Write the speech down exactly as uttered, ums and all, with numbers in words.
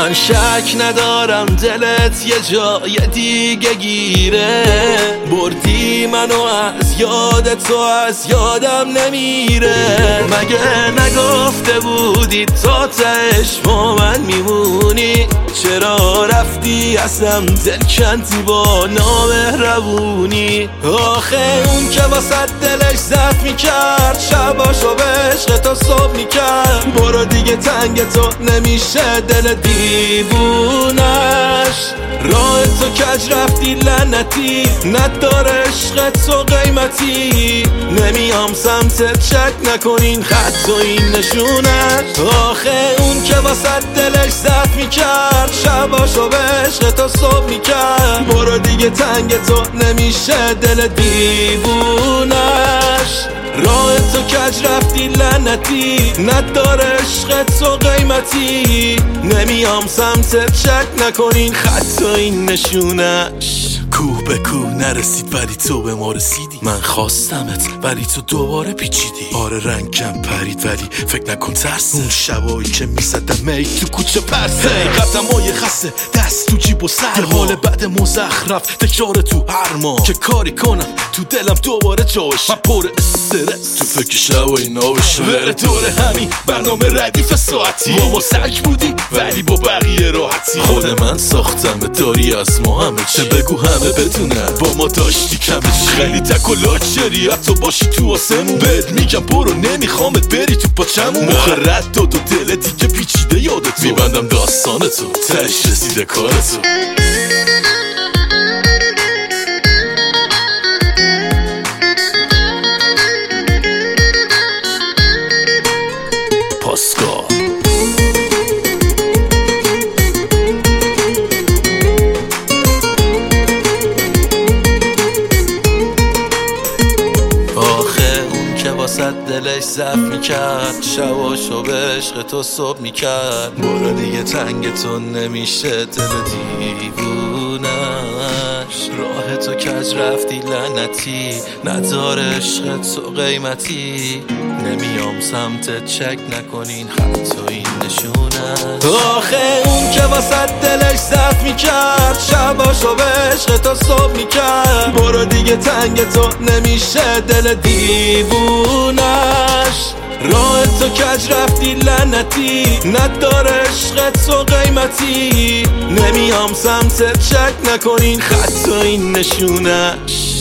من شک ندارم دلت یه جای دیگه گیره، بردی منو از یاد تو از یادم نمیره. مگه نگفته بودی تا تهش با من میمونی؟ چرا رفتی ازم دل کندی با نامهربونی؟ آخه اون که واسه دلش زخمی کرد شباشو به عشق تو صبح میکرد، برو دیگه تنگ تو نمیشه دل دیوونش. راه تو کج رفتی لعنتی، نداره عشق تو قیمتی، نمیام سمتت شک نکنین خط و این نشونش. آخه اون که واسه دلش زخمی کرد شباشو به عشق تو صبح میکرد، برو دیگه تنگ تو نمیشه دل دیوونش. راه تو کج رفتی لعنتی، نداره عشق تو قیمتی، نمیام سمتت شک نکنین خط و این نشونش. کوه به کوه نرسید ولی تو به ما رسیدی، من خواستمت ولی تو دوباره پیچیدی. آره رنگم پرید ولی فکر نکن ترسه، اون شبایی که میزدم ای تو کوچه پرسه. قدمای خسته دست تو جیب و سر، حال بعد مزخرف تکرار تو هر ما که کاری کنم تو دلم دوباره جاش. من پر استرس تو فکر شبای ناوش بره دور همین برنامه ردیف ساعتی. ما ما سگ بودیم ولی با بقیه راحتی، خود من ساختم داری از ما همه چه بگو همه بدونن با ما داشتی کمه چی. خیلی تکلات شریعت تو باشی تو آسمون، بهت میگم برو نمیخوامت بری تو پاچمون. موقع رد داد و دل دیگه پیچیده یادت میبندم داستانتو تهش رسیده کارتو. پاسکال واسه دلش زخمی کرد شباشو به عشق تو صبح میکرد، برو دیگه تنگ تو نمیشه دل دیوونش. راه تو کج رفتی لعنتی، نداره عشق تو قیمتی، نمیام سمتت چک نکنین خط و این نشونش. آخه اون که واسه دلش زخمی کرد شباشو به عشق تو صبح میکرد، برو دیگه تنگ تو نمیشه دل دیوونش. راه تو کج رفتی لعنتی، نداره عشق تو قیمتی، نمیام سمتت شک نکنین خط و این نشونش.